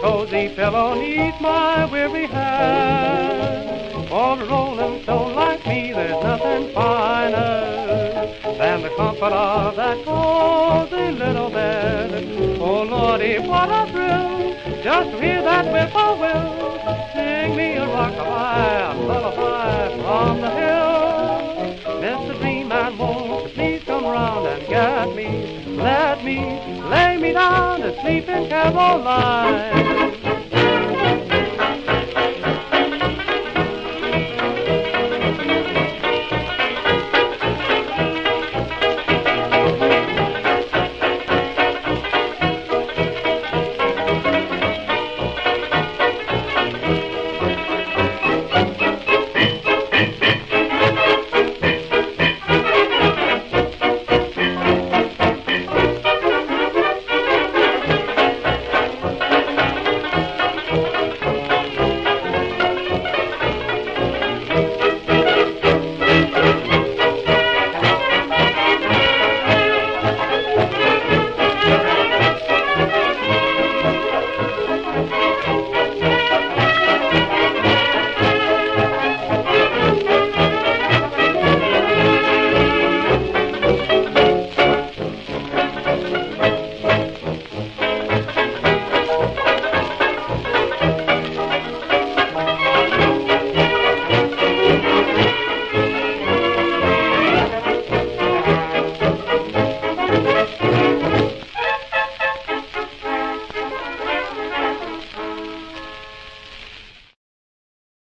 cozy pillow neath my weary head. For a rolling stone like me, there's nothing finer than the comfort of that cozy little bed. Oh, Lordy, what a thrill, just to hear that whippoorwill sing me a rockabye, a lullaby from the hill. Mr. Dream Man, won't you please come round and get me, let me lay me down to sleep in Caroline.